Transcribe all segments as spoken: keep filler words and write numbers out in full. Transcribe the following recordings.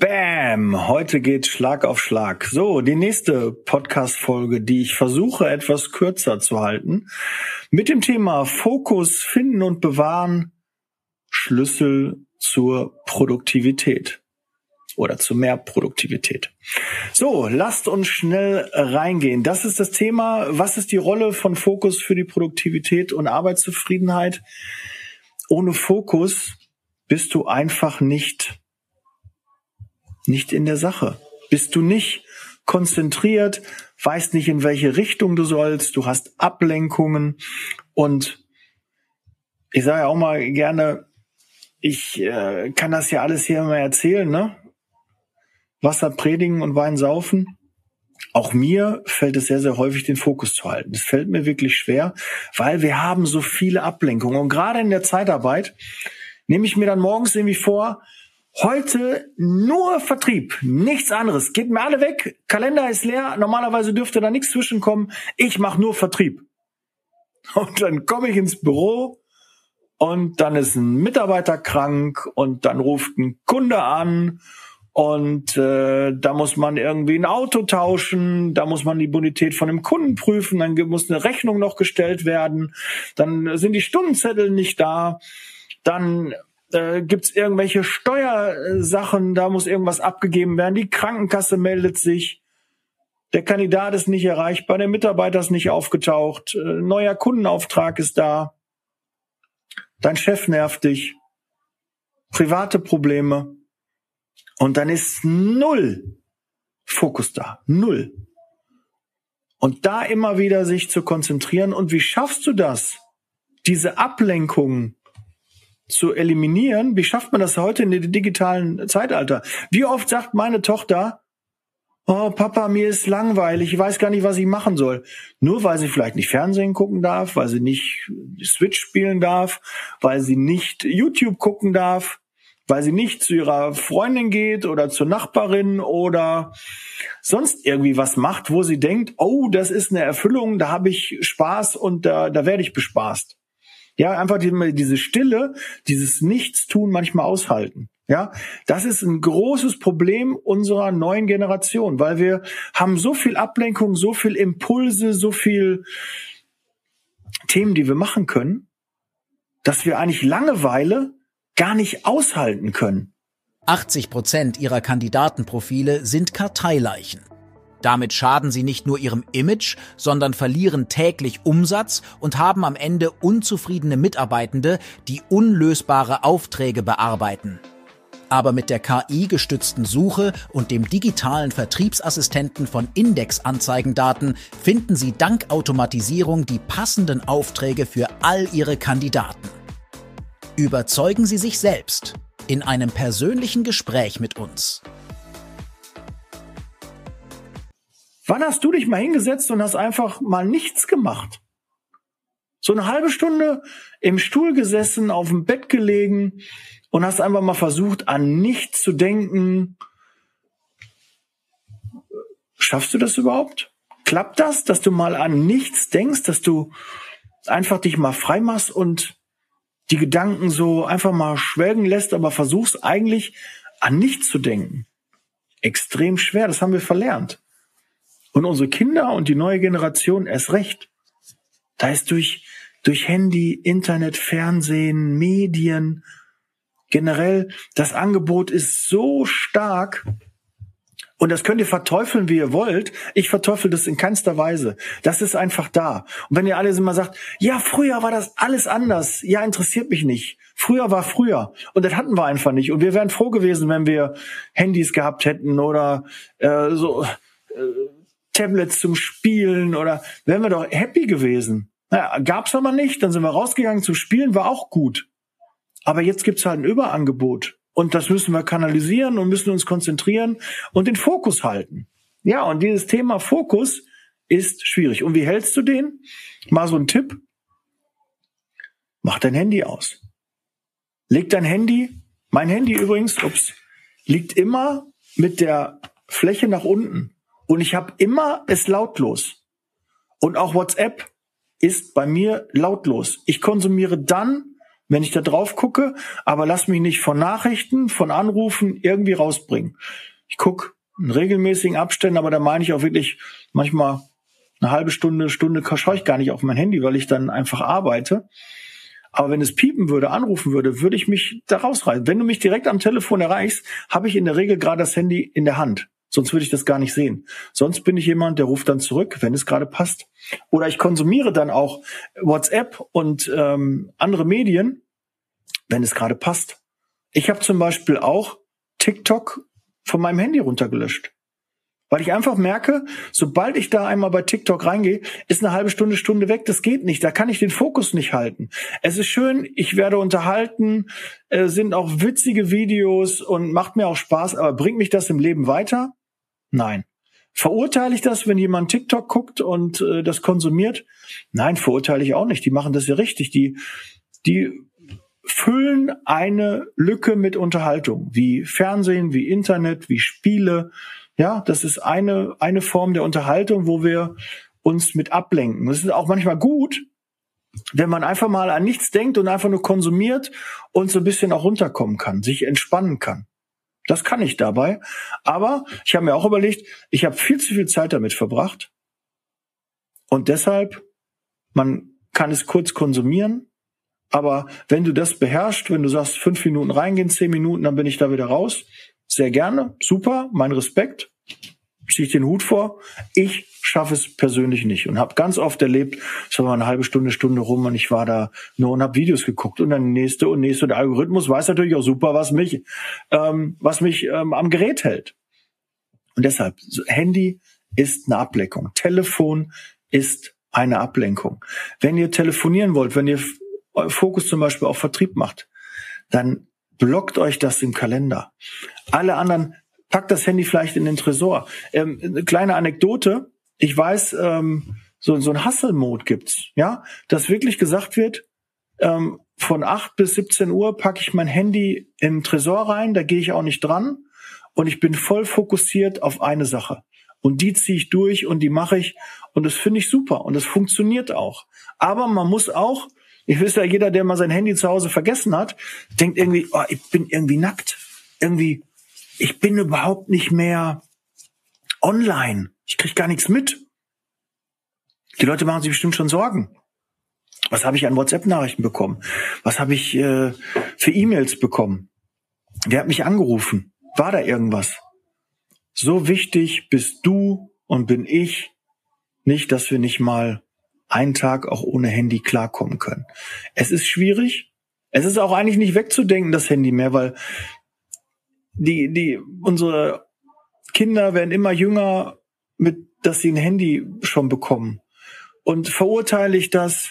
Bam! Heute geht Schlag auf Schlag. So, die nächste Podcast-Folge, die ich versuche, etwas kürzer zu halten, mit dem Thema Fokus finden und bewahren, Schlüssel zur Produktivität oder zu mehr Produktivität. So, lasst uns schnell reingehen. Das ist das Thema. Was ist die Rolle von Fokus für die Produktivität und Arbeitszufriedenheit? Ohne Fokus bist du einfach nicht nicht in der Sache. Bist du nicht konzentriert, weißt nicht, in welche Richtung du sollst, du hast Ablenkungen und ich sage ja auch mal gerne, ich äh, kann das ja alles hier immer erzählen, ne? Wasser predigen und Wein saufen. Auch mir fällt es sehr, sehr häufig, den Fokus zu halten. Es fällt mir wirklich schwer, weil wir haben so viele Ablenkungen. Und gerade in der Zeitarbeit nehme ich mir dann morgens irgendwie vor, heute nur Vertrieb, nichts anderes. Geht mir alle weg, Kalender ist leer, normalerweise dürfte da nichts zwischenkommen. Ich mache nur Vertrieb. Und dann komme ich ins Büro und dann ist ein Mitarbeiter krank und dann ruft ein Kunde an und äh, da muss man irgendwie ein Auto tauschen, da muss man die Bonität von dem Kunden prüfen, dann muss eine Rechnung noch gestellt werden, dann sind die Stundenzettel nicht da, dann Äh, gibt's irgendwelche Steuersachen, da muss irgendwas abgegeben werden, die Krankenkasse meldet sich, der Kandidat ist nicht erreichbar, der Mitarbeiter ist nicht aufgetaucht, äh, neuer Kundenauftrag ist da, dein Chef nervt dich, private Probleme und dann ist null Fokus da, null. Und da immer wieder sich zu konzentrieren und wie schaffst du das, diese Ablenkungen zu eliminieren? Wie schafft man das heute in dem digitalen Zeitalter? Wie oft sagt meine Tochter, oh Papa, mir ist langweilig, ich weiß gar nicht, was ich machen soll. Nur weil sie vielleicht nicht Fernsehen gucken darf, weil sie nicht Switch spielen darf, weil sie nicht YouTube gucken darf, weil sie nicht zu ihrer Freundin geht oder zur Nachbarin oder sonst irgendwie was macht, wo sie denkt, oh, das ist eine Erfüllung, da habe ich Spaß und da, da werde ich bespaßt. Ja, einfach die, diese Stille, dieses Nichtstun manchmal aushalten. Ja, das ist ein großes Problem unserer neuen Generation, weil wir haben so viel Ablenkung, so viel Impulse, so viel Themen, die wir machen können, dass wir eigentlich Langeweile gar nicht aushalten können. achtzig Prozent ihrer Kandidatenprofile sind Karteileichen. Damit schaden sie nicht nur ihrem Image, sondern verlieren täglich Umsatz und haben am Ende unzufriedene Mitarbeitende, die unlösbare Aufträge bearbeiten. Aber mit der K I-gestützten Suche und dem digitalen Vertriebsassistenten von Index-Anzeigendaten finden Sie dank Automatisierung die passenden Aufträge für all Ihre Kandidaten. Überzeugen Sie sich selbst in einem persönlichen Gespräch mit uns. Wann hast du dich mal hingesetzt und hast einfach mal nichts gemacht? So eine halbe Stunde im Stuhl gesessen, auf dem Bett gelegen und hast einfach mal versucht, an nichts zu denken. Schaffst du das überhaupt? Klappt das, dass du mal an nichts denkst, dass du einfach dich mal frei machst und die Gedanken so einfach mal schwelgen lässt, aber versuchst eigentlich an nichts zu denken? Extrem schwer, das haben wir verlernt. Und unsere Kinder und die neue Generation erst recht. Da ist durch, durch Handy, Internet, Fernsehen, Medien, generell, das Angebot ist so stark. Und das könnt ihr verteufeln, wie ihr wollt. Ich verteufel das in keinster Weise. Das ist einfach da. Und wenn ihr alle immer sagt, ja, früher war das alles anders. Ja, interessiert mich nicht. Früher war früher. Und das hatten wir einfach nicht. Und wir wären froh gewesen, wenn wir Handys gehabt hätten oder äh, so... Äh, Tablets zum Spielen oder wären wir doch happy gewesen. Naja, gab's aber nicht, dann sind wir rausgegangen zum Spielen, war auch gut. Aber jetzt gibt's halt ein Überangebot und das müssen wir kanalisieren und müssen uns konzentrieren und den Fokus halten. Ja, und dieses Thema Fokus ist schwierig. Und wie hältst du den? Mal so ein Tipp. Mach dein Handy aus. Leg dein Handy, mein Handy übrigens, ups, liegt immer mit der Fläche nach unten. Und ich habe immer es lautlos. Und auch WhatsApp ist bei mir lautlos. Ich konsumiere dann wenn ich da drauf gucke, aber lass mich nicht von Nachrichten, von Anrufen irgendwie rausbringen. Ich gucke in regelmäßigen Abständen, aber da meine ich auch wirklich manchmal eine halbe Stunde, Stunde schaue ich gar nicht auf mein Handy, weil ich dann einfach arbeite. Aber wenn es piepen würde, anrufen würde, würde ich mich da rausreißen. Wenn du mich direkt am Telefon erreichst, habe ich in der Regel gerade das Handy in der Hand. Sonst würde ich das gar nicht sehen. Sonst bin ich jemand, der ruft dann zurück, wenn es gerade passt. Oder ich konsumiere dann auch WhatsApp und ähm, andere Medien, wenn es gerade passt. Ich habe zum Beispiel auch TikTok von meinem Handy runtergelöscht. Weil ich einfach merke, sobald ich da einmal bei TikTok reingehe, ist eine halbe Stunde, Stunde weg. Das geht nicht. Da kann ich den Fokus nicht halten. Es ist schön, ich werde unterhalten, äh, sind auch witzige Videos und macht mir auch Spaß. Aber bringt mich das im Leben weiter? Nein. Verurteile ich das, wenn jemand TikTok guckt und äh, das konsumiert? Nein, verurteile ich auch nicht. Die machen das ja richtig. Die, die füllen eine Lücke mit Unterhaltung, wie Fernsehen, wie Internet, wie Spiele. Ja, das ist eine, eine Form der Unterhaltung, wo wir uns mit ablenken. Das ist auch manchmal gut, wenn man einfach mal an nichts denkt und einfach nur konsumiert und so ein bisschen auch runterkommen kann, sich entspannen kann. Das kann ich dabei. Aber ich habe mir auch überlegt, ich habe viel zu viel Zeit damit verbracht. Und deshalb, man kann es kurz konsumieren. Aber wenn du das beherrschst, wenn du sagst, fünf Minuten reingehen, zehn Minuten, dann bin ich da wieder raus. Sehr gerne, super, mein Respekt, ziehe ich den Hut vor. Ich schaffe es persönlich nicht und habe ganz oft erlebt, es war mal eine halbe Stunde, Stunde rum und ich war da nur und habe Videos geguckt und dann nächste und nächste. Und der Algorithmus weiß natürlich auch super, was mich, ähm, was mich ähm, am Gerät hält. Und deshalb, Handy ist eine Ablenkung, Telefon ist eine Ablenkung. Wenn ihr telefonieren wollt, wenn ihr Fokus zum Beispiel auf Vertrieb macht, dann blockt euch das im Kalender. Alle anderen, packt das Handy vielleicht in den Tresor. Ähm, eine kleine Anekdote. Ich weiß, ähm, so, so ein Hustle-Mode gibt's, ja, dass wirklich gesagt wird, ähm, von acht bis siebzehn Uhr packe ich mein Handy in den Tresor rein, da gehe ich auch nicht dran und ich bin voll fokussiert auf eine Sache. Und die ziehe ich durch und die mache ich und das finde ich super und das funktioniert auch. Aber man muss auch, ich weiß ja, jeder, der mal sein Handy zu Hause vergessen hat, denkt irgendwie, oh, ich bin irgendwie nackt. Irgendwie, ich bin überhaupt nicht mehr online. Ich krieg gar nichts mit. Die Leute machen sich bestimmt schon Sorgen. Was habe ich an WhatsApp-Nachrichten bekommen? Was habe ich äh, für E-Mails bekommen? Wer hat mich angerufen? War da irgendwas? So wichtig bist du und bin ich nicht, dass wir nicht mal einen Tag auch ohne Handy klarkommen können. Es ist schwierig. Es ist auch eigentlich nicht wegzudenken, das Handy mehr, weil die, die, unsere Kinder werden immer jünger, mit, dass sie ein Handy schon bekommen. Und verurteile ich das?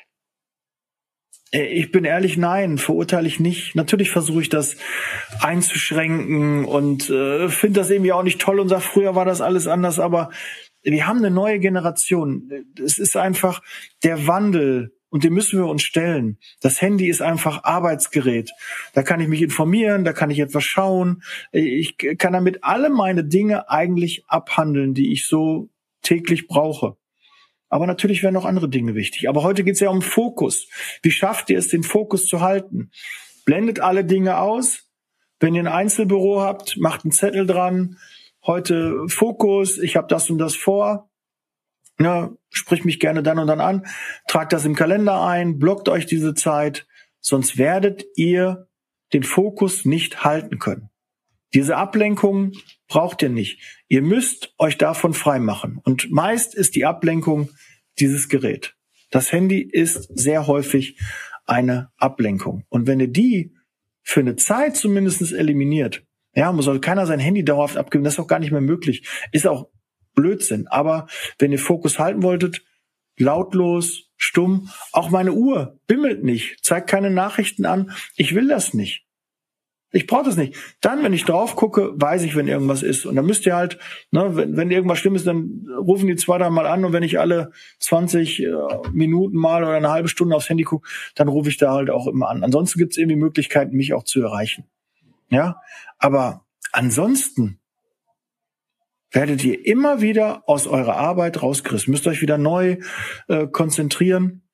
Ich bin ehrlich, nein, verurteile ich nicht. Natürlich versuche ich das einzuschränken und äh, finde das irgendwie auch nicht toll und sage, früher war das alles anders, aber wir haben eine neue Generation. Es ist einfach der Wandel und dem müssen wir uns stellen. Das Handy ist einfach Arbeitsgerät. Da kann ich mich informieren, da kann ich etwas schauen. Ich kann damit alle meine Dinge eigentlich abhandeln, die ich so täglich brauche. Aber natürlich wären noch andere Dinge wichtig. Aber heute geht es ja um Fokus. Wie schafft ihr es, den Fokus zu halten? Blendet alle Dinge aus. Wenn ihr ein Einzelbüro habt, macht einen Zettel dran. Heute Fokus, ich habe das und das vor. Ja, sprich mich gerne dann und dann an. Tragt das im Kalender ein, blockt euch diese Zeit. Sonst werdet ihr den Fokus nicht halten können. Diese Ablenkung braucht ihr nicht. Ihr müsst euch davon freimachen. Und meist ist die Ablenkung dieses Gerät. Das Handy ist sehr häufig eine Ablenkung. Und wenn ihr die für eine Zeit zumindest eliminiert, ja, man soll keiner sein Handy dauerhaft abgeben, das ist auch gar nicht mehr möglich. Ist auch Blödsinn. Aber wenn ihr Fokus halten wolltet, lautlos, stumm, auch meine Uhr bimmelt nicht, zeigt keine Nachrichten an. Ich will das nicht. Ich brauche das nicht. Dann, wenn ich drauf gucke, weiß ich, wenn irgendwas ist. Und dann müsst ihr halt, ne, wenn, wenn irgendwas schlimm ist, dann rufen die zwei, drei Mal an. Und wenn ich alle zwanzig äh, Minuten mal oder eine halbe Stunde aufs Handy gucke, dann rufe ich da halt auch immer an. Ansonsten gibt es irgendwie Möglichkeiten, mich auch zu erreichen. Ja, aber ansonsten werdet ihr immer wieder aus eurer Arbeit rausgerissen. Müsst euch wieder neu äh, konzentrieren.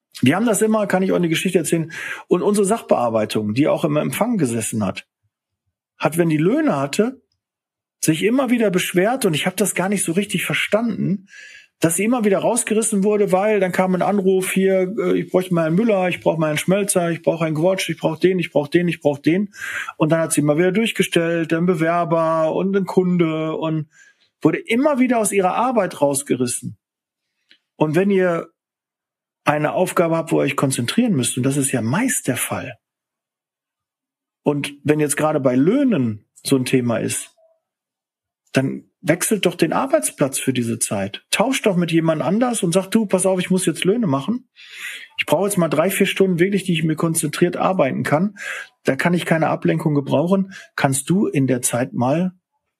Wir haben das immer, kann ich auch eine Geschichte erzählen, und unsere Sachbearbeitung, die auch im Empfang gesessen hat, hat, wenn die Löhne hatte, sich immer wieder beschwert, und ich habe das gar nicht so richtig verstanden, dass sie immer wieder rausgerissen wurde, weil dann kam ein Anruf hier, ich bräuchte mal einen Müller, ich brauche mal einen Schmelzer, ich brauche einen Gwatsch, ich brauche den, ich brauche den, ich brauche den. Und dann hat sie immer wieder durchgestellt, ein Bewerber und ein Kunde, und wurde immer wieder aus ihrer Arbeit rausgerissen. Und wenn ihr eine Aufgabe habt, wo ihr euch konzentrieren müsst, und das ist ja meist der Fall, und wenn jetzt gerade bei Löhnen so ein Thema ist, dann wechselt doch den Arbeitsplatz für diese Zeit. Tauscht doch mit jemand anders und sagt, du, pass auf, ich muss jetzt Löhne machen. Ich brauche jetzt mal drei, vier Stunden wirklich, die ich mir konzentriert arbeiten kann. Da kann ich keine Ablenkung gebrauchen. Kannst du in der Zeit mal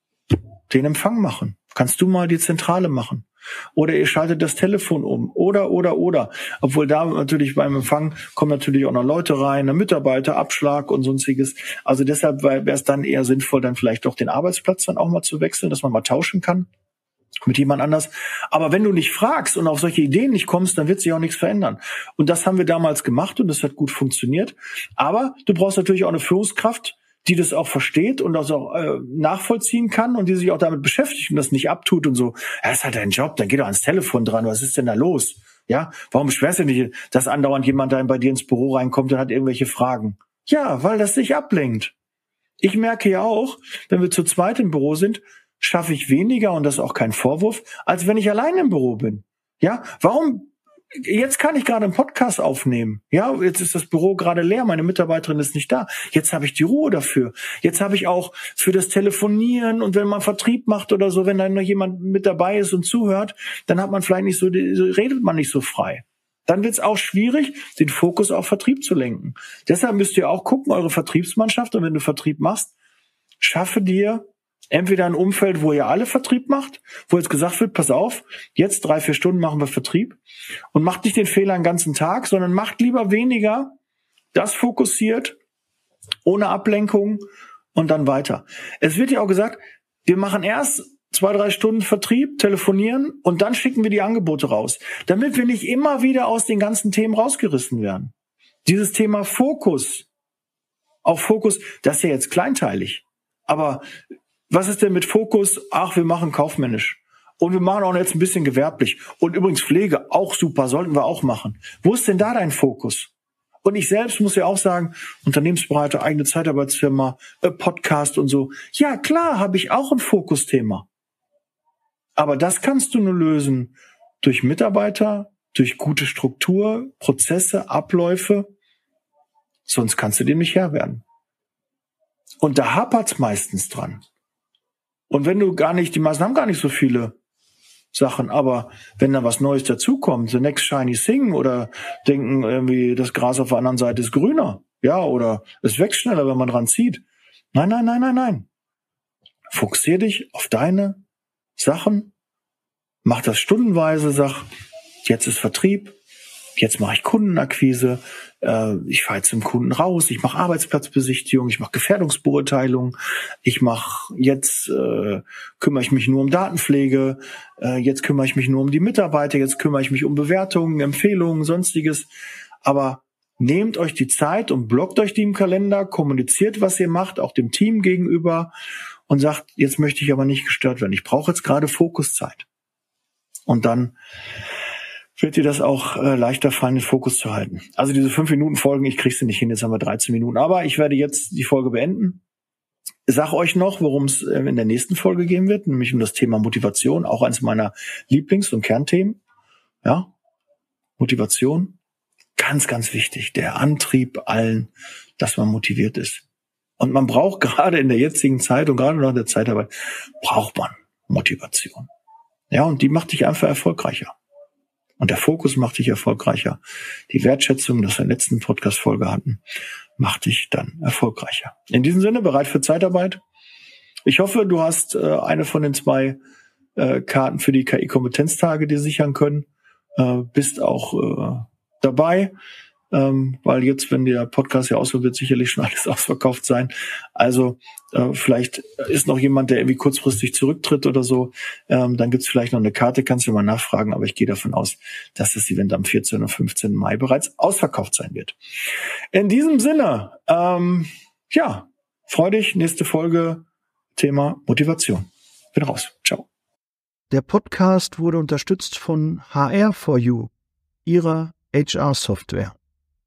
den Empfang machen? Kannst du mal die Zentrale machen? Oder ihr schaltet das Telefon um. Oder, oder, oder. Obwohl da natürlich beim Empfang kommen natürlich auch noch Leute rein, ein Mitarbeiter, Abschlag und sonstiges. Also deshalb wäre es dann eher sinnvoll, dann vielleicht doch den Arbeitsplatz dann auch mal zu wechseln, dass man mal tauschen kann mit jemand anders. Aber wenn du nicht fragst und auf solche Ideen nicht kommst, dann wird sich auch nichts verändern. Und das haben wir damals gemacht, und das hat gut funktioniert. Aber du brauchst natürlich auch eine Führungskraft, die das auch versteht und das auch äh, nachvollziehen kann und die sich auch damit beschäftigt und das nicht abtut und so, ja, ist halt dein Job, dann geh doch ans Telefon dran, was ist denn da los? Ja, warum beschwerst du dich, dass andauernd jemand da bei dir ins Büro reinkommt und hat irgendwelche Fragen? Ja, weil das dich ablenkt. Ich merke ja auch, wenn wir zu zweit im Büro sind, schaffe ich weniger, und das ist auch kein Vorwurf, als wenn ich allein im Büro bin. Ja, warum? Jetzt kann ich gerade einen Podcast aufnehmen. Ja, jetzt ist das Büro gerade leer, meine Mitarbeiterin ist nicht da. Jetzt habe ich die Ruhe dafür. Jetzt habe ich auch für das Telefonieren, und wenn man Vertrieb macht oder so, wenn da noch jemand mit dabei ist und zuhört, dann hat man vielleicht nicht so, redet man nicht so frei. Dann wird es auch schwierig, den Fokus auf Vertrieb zu lenken. Deshalb müsst ihr auch gucken, eure Vertriebsmannschaft, und wenn du Vertrieb machst, schaffe dir entweder ein Umfeld, wo ihr alle Vertrieb macht, wo jetzt gesagt wird, pass auf, jetzt drei, vier Stunden machen wir Vertrieb, und macht nicht den Fehler den ganzen Tag, sondern macht lieber weniger, das fokussiert, ohne Ablenkung, und dann weiter. Es wird ja auch gesagt, wir machen erst zwei, drei Stunden Vertrieb, telefonieren, und dann schicken wir die Angebote raus, damit wir nicht immer wieder aus den ganzen Themen rausgerissen werden. Dieses Thema Fokus, auf Fokus, das ist ja jetzt kleinteilig, aber was ist denn mit Fokus? Ach, wir machen kaufmännisch. Und wir machen auch jetzt ein bisschen gewerblich. Und übrigens Pflege, auch super, sollten wir auch machen. Wo ist denn da dein Fokus? Und ich selbst muss ja auch sagen, Unternehmensberater, eigene Zeitarbeitsfirma, äh, Podcast und so. Ja, klar, habe ich auch ein Fokusthema. Aber das kannst du nur lösen durch Mitarbeiter, durch gute Struktur, Prozesse, Abläufe. Sonst kannst du dem nicht Herr werden. Und da hapert's meistens dran. Und wenn du gar nicht, die meisten haben gar nicht so viele Sachen, aber wenn da was Neues dazukommt, the next shiny thing, oder denken irgendwie, das Gras auf der anderen Seite ist grüner, ja, oder es wächst schneller, wenn man dran zieht. Nein, nein, nein, nein, nein. Fokussier dich auf deine Sachen, mach das stundenweise, sag, jetzt ist Vertrieb, jetzt mache ich Kundenakquise, äh, ich fahre jetzt zum Kunden raus, ich mache Arbeitsplatzbesichtigung, ich mache Gefährdungsbeurteilung, ich mache jetzt äh, kümmere ich mich nur um Datenpflege, äh, jetzt kümmere ich mich nur um die Mitarbeiter, jetzt kümmere ich mich um Bewertungen, Empfehlungen, sonstiges. Aber nehmt euch die Zeit und blockt euch die im Kalender, kommuniziert, was ihr macht, auch dem Team gegenüber, und sagt, jetzt möchte ich aber nicht gestört werden. Ich brauche jetzt gerade Fokuszeit. Und dann wird dir das auch äh, leichter fallen, den Fokus zu halten. Also diese fünf Minuten Folgen, ich kriege sie nicht hin, jetzt haben wir dreizehn Minuten. Aber ich werde jetzt die Folge beenden. Ich sage euch noch, worum es äh, in der nächsten Folge gehen wird, nämlich um das Thema Motivation, auch eines meiner Lieblings- und Kernthemen. Ja, Motivation, ganz, ganz wichtig. Der Antrieb allen, dass man motiviert ist. Und man braucht gerade in der jetzigen Zeit und gerade noch in der Zeitarbeit, braucht man Motivation. Ja, und die macht dich einfach erfolgreicher. Und der Fokus macht dich erfolgreicher. Die Wertschätzung, das wir in der letzten Podcast-Folge hatten, macht dich dann erfolgreicher. In diesem Sinne, bereit für Zeitarbeit. Ich hoffe, du hast äh, eine von den zwei äh, Karten für die K I-Kompetenztage dir sichern können. Äh, bist auch äh, dabei. ähm, weil jetzt, wenn der Podcast ja ausfällt, wird sicherlich schon alles ausverkauft sein. Also äh, vielleicht ist noch jemand, der irgendwie kurzfristig zurücktritt oder so. Ähm, dann gibt's vielleicht noch eine Karte, kannst du mal nachfragen, aber ich gehe davon aus, dass das Event am vierzehnten und fünfzehnten Mai bereits ausverkauft sein wird. In diesem Sinne, ähm, ja, freu dich, nächste Folge, Thema Motivation. Bin raus. Ciao. Der Podcast wurde unterstützt von H R for You, ihrer H R-Software.